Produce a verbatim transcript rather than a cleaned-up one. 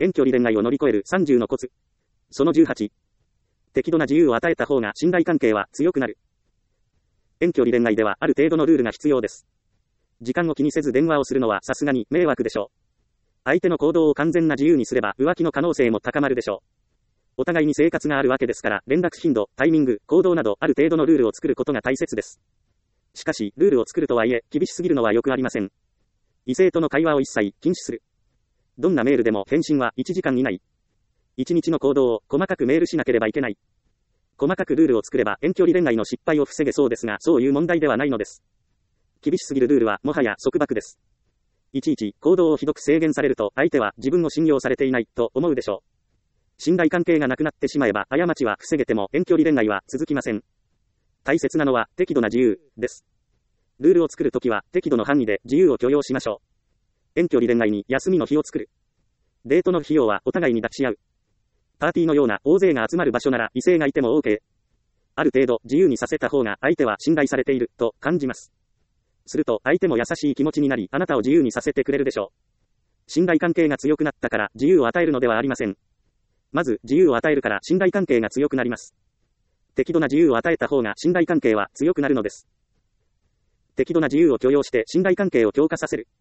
遠距離恋愛を乗り越えるさんじゅうのコツ。そのじゅうはち。適度な自由を与えた方が信頼関係は強くなる。遠距離恋愛ではある程度のルールが必要です。時間を気にせず電話をするのはさすがに迷惑でしょう。相手の行動を完全な自由にすれば浮気の可能性も高まるでしょう。お互いに生活があるわけですから連絡頻度、タイミング、行動などある程度のルールを作ることが大切です。しかし、ルールを作るとはいえ、厳しすぎるのはよくありません。異性との会話を一切禁止する。どんなメールでも返信はいちじかん以内。いちにちの行動を細かくメールしなければいけない。細かくルールを作れば遠距離恋愛の失敗を防げそうですが、そういう問題ではないのです。厳しすぎるルールはもはや束縛です。いちいち行動をひどく制限されると相手は自分を信用されていないと思うでしょう。信頼関係がなくなってしまえば過ちは防げても遠距離恋愛は続きません。大切なのは適度な自由です。ルールを作るときは適度の範囲で自由を許容しましょう。遠距離恋愛に休みの日を作る。デートの費用はお互いに出し合う。パーティーのような大勢が集まる場所なら異性がいても OK。ある程度自由にさせた方が相手は信頼されていると感じます。すると相手も優しい気持ちになりあなたを自由にさせてくれるでしょう。信頼関係が強くなったから自由を与えるのではありません。まず自由を与えるから信頼関係が強くなります。適度な自由を与えた方が信頼関係は強くなるのです。適度な自由を許容して信頼関係を強化させる。